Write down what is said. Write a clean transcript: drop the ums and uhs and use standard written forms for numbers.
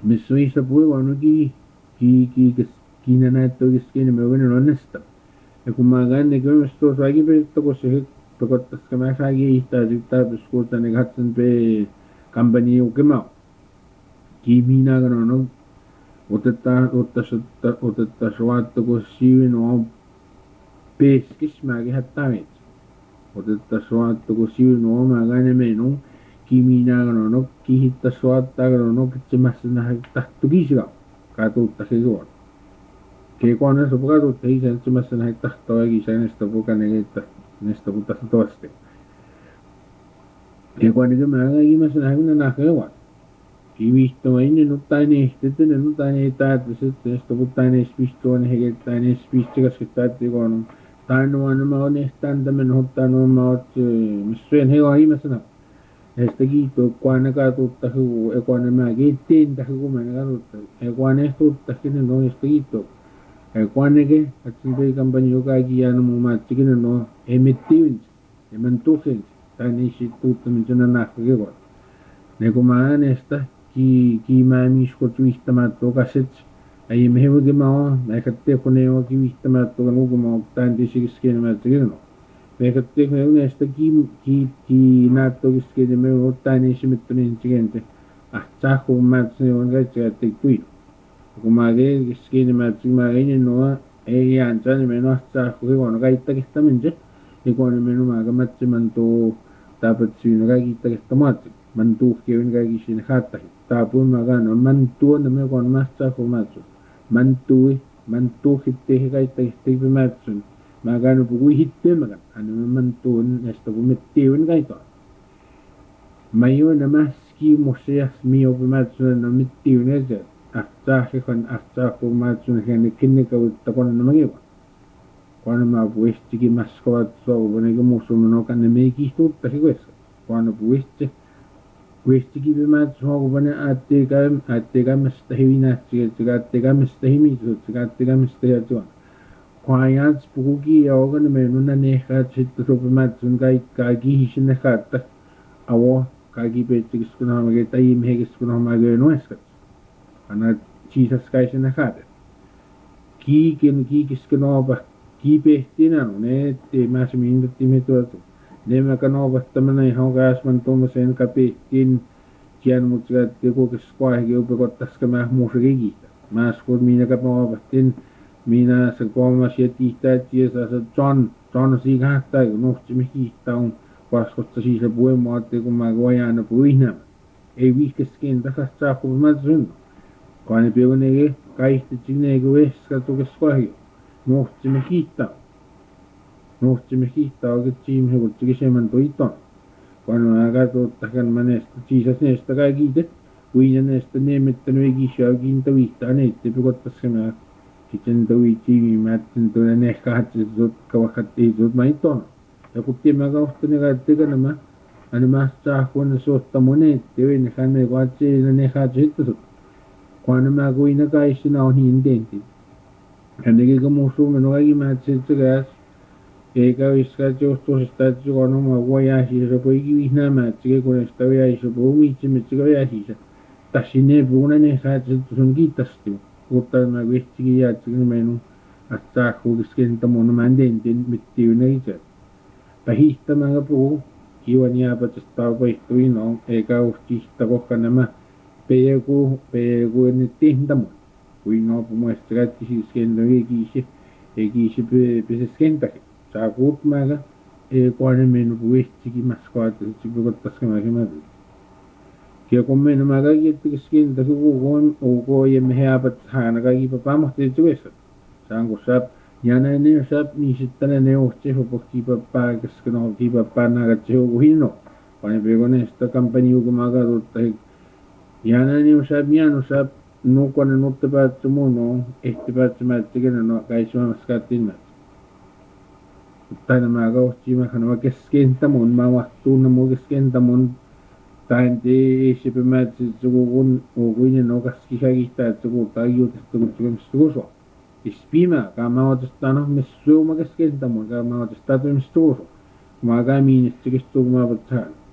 mis viisa puivanuki kiina näyttää keskeinen me voin onnistaa. Ja kun mä käyn kymmenes väkipeittä, kun se pakottaa mä saagi ihtaa sitten piskuuta ne katson pe kampanja ukema. Kiimina no otetaan suotta kun siivin on peskis mäkin hättämit. Otetaan suotta kun siivin on mä käyn menun. Kiimina no kihittaa suotta no kitsemässä nähdä tahtu kiisikaan. Katuutta se suotta. Keikoinen se katuutta ei sen kitsemässä nähdä tahtoa kiisiä näistä pukainen että näistä puhutaan toista. Keikoinen mä käyn nähdä nähdä Kivihto ennen nuttainen ehtetään nuttainen täytyy näistä puhutaan espistoon hegeltään espistikas täytyy kun tainoan mä on ehtään tämän hoitanut mä oot missä he on ihmisenä. Näistä kiitos kun katuutta huu ekoinen mä kiittiin tähän kun mä katuutta ekoinen ehtuuttakin noista kiitos. Ekoinenkin että se kampanja joka kiinni mun maattikin no emittiin ja mä tuhin tai niissä tuuttamisen nähtävä. Ne kun mä äänestä mä miskot viihtämättä okaset ei me hevokin mä oon mä katsoin kun ne onkin viihtämättä kun ulkomaan ottaan tietysti skenemättä kirjoittaa. Me katsoin kun ne näistä näyttää keskeinen me ottaa niissä mittoinen sikentä. Saakko mä se on kaikki että tui. Kun mä käyn skenemättä mä ennen noa ei jäänsä niin me noa saakko hevonen kaikki kestämään se. Ja kun ne minun mä kämätsemän tuo tapat syynä kaikki kestämättä. Man tuhkeun kaikki siinä hattahin. Taapuin mä kannan. Man tuon me kun mähtsää kun mätsä. Man tuhit tehdä kaikki tehdä mätsän. Mä kannan puhui hitteen mä kannan. Man tuon näistä kun me teun kaikki. Mä join nämä skimuseas mi opi mätsän no me teun näitä. Ahtaa kun mätsän hän kinni kautta kun nämä kiva. Kun mä puistikin mäskovat suovun musun no kannan me kiistuutta hikoissa. Kun puisti Kuistikin mä suovun äätteekämästä hyvinätsiä, äätteekämästä himitut, äätteekämästä ja tuon. Kun ajat puhukin ja ogan menunna nehät sitten sopimatsun kaikki hisin nehättä. Avo kaikki peitsikis kun on oikein ihmihekis kun on oikein nueskat. Anna siisaskäisen nehättä. Kiikis kun on kiipehtinä on ettei mä se minkätti me tuotu. Ne kanavattamaan ihan käsmän tuommoisen kapittiin tien mutta että kukas kuahikin upekottasika mä musiikista. Mä skot minä kanavatin minä se kolmas ja tihtää tiesä se John siikahtaa kun nuhti me kiihtää on vaskotta siis se puhumaatte kun mä kojan puhuin. Ei vihkeskin takasta saa kun mä sun. Kun ne piunegi kaikki sinne kun veska tukes kuahikin. Nuhti me kiihtää. Nuhtimme kiittää oikein siinä hevottikin semän toitaan. Kun mä katsottakan mä näistä siisas näistä kaikki itse. Kuina näistä neemettänyt ei kisää kiintä viihtaa näitä pikottasika mä. Sitten toi tiimimätten tulee nehkahat se sotka vakatti sot mä iton. Ja kun tiemmä kahtani kaittekan nämä. Aina mä saa kun suotta monet teoin hän me katsee nehkahat sitten sot. Kun mä kuina kaissina on niin tentit. Hän teki kun muu suomen kaikki mätset se käs. Eikä viskat johtuisesta, että kun on oma vuojääsiä, se poikin vihnäämään, että se kun sitä vuojääsiä puhuu miitsin, että se vuojääsiä. Tässä ne puhunen ehkä, että se on kiittasti. Mutta mä vihtikin jää, että minun että saa kuulisikin mun mä tentin mittiin itse. Pähittämään puhuu, kivan jääpätästä taupahtuin on, eikä uhtihta kohka nämä PQ ne tehtämään. Kuin on puhuista rättisiä skentä ei kiisi pysyä skentäkin. Saa kuutmääkä, ei kuonen minun puhistikin maskoa, että se pikottasika mäkin mätän. Ja kun minun mä kaikki ettekin skentä UK ja me heäpät hääna kaikki papaamahti työssä. Saan kun saap, ja näin ne saap, niin sitten ne neuvosti hupo kiipapää, koska no kiipapää nääkät se joku hinno. Pane peko näistä kampanjuu, kun mä katsotta. Ja näin ne saap, mianu saap, nuukkoinen nutte päätsä muun, no ehti päätsämättikin, no käisimämässä kattiin mättä. Mutta mä kohtiin mä kannan keskentä mun, mä mahtuun mun keskentä mun. Tain ei se päämättä, että kun kuinen on kaskisakista, että kun tajuutesta, kun tukemista kusua. Ispimää, kun mä otastaan on messuuma keskentä mun, kun mä otastaan tukemista kusua. Kun mä käyn miinistä, kun mä otastaan.